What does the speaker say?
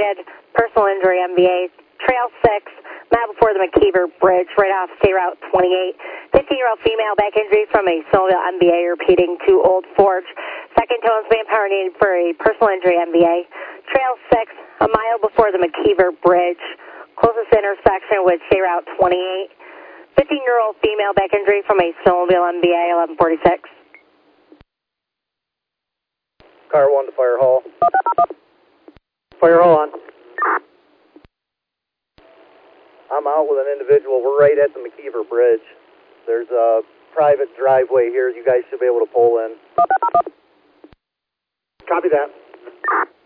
reported personal injury MVA, Trail 6, mile before the McKeever Bridge, right off State Route 28. 15-year-old female back injury from a snowmobile MVA repeating to Old Forge. Second tones manpower needed for a personal injury MVA. Trail 6, a mile before the McKeever Bridge. Closest intersection with State Route 28. 15-year-old female back injury from a snowmobile MVA, 1146. Car 1 to Fire Hall. Fire Hall on. I'm out with an individual. We're right at the McKeever Bridge. There's a private driveway here. You guys should be able to pull in. Copy that.